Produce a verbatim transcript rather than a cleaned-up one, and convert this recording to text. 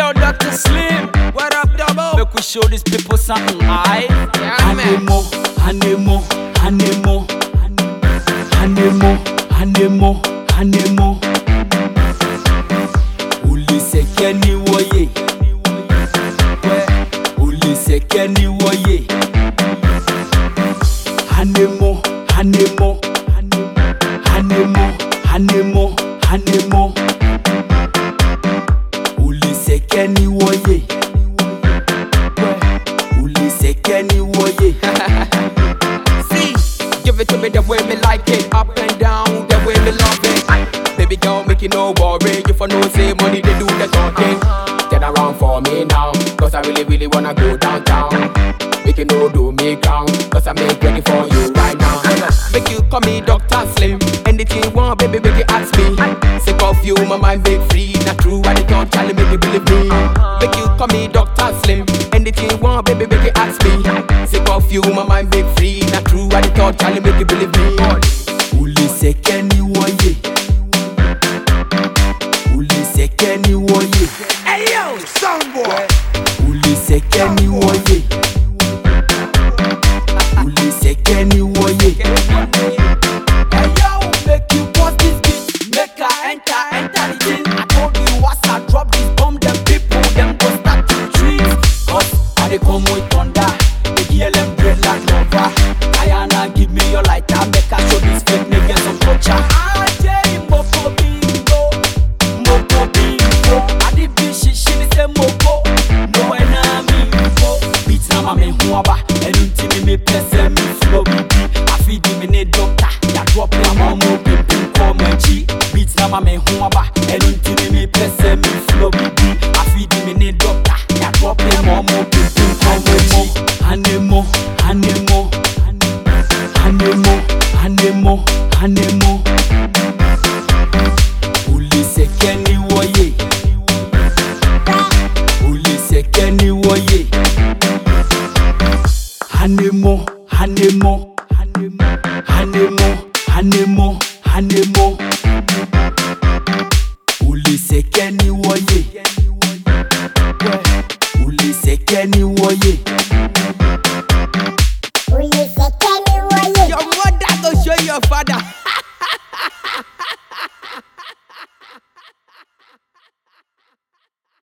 Yo, Doctor Slim, what up, double? Make we show these people something, aight? Yeah, man. Anemo, anemo, anemo, anemo, anemo, anemo. Uli sekeni woye, uli sekeni woye. Anemo, anemo, anemo, anemo, anemo. Uli sekeni woye, uli sekeni woye. See, give it to me the way me like it, up and down, the way me love it. Baby girl, make you no worry, you for no say money, they do the talking. Turn around for me now, cause I really, really wanna go downtown. Make you no do me ground, cause I make ready for you right now. Make you call me Doctor Slim, anything you want, baby, make you ask me. Sick of you, my mind make free, not true, I don't Charlie, make you believe me. Make you call me Doctor Slim, anything you want, baby, make you ask me. Sick of you, my mind make free, not true, I don't Charlie, make you believe me. Uli sekeni woye, uli sekeni woye. Hey yo, soundboy. Uli sekeni woye, uli sekeni woye. Hey yo, make you pause this beat, make I enter, enter the thing. I told you once I drop this bomb, them people, them go start to retreat. Cause I dey come with thunder, the girl them bread like lover. Ayana give me your lighter, make I show this fake nigga some culture. I say moko bingo, moko bingo. I did bitch she she say moko, no enemy go. Beat na ma me huaba, enunti mi me pese mi flow bibi. I feed me ne doctor, ya drop na ma mo pimpin come chi. Beat na ma me huaba, enunti mi me pese mi flow bibi. I feed me ne doctor, ya drop na ma mo pimpin come chi. Anemo, anemo, anemo, anemo, anemo. Uli sekeni woye, uli sekeni woye. Anemo, anemo, anemo, anemo, anemo, anemo.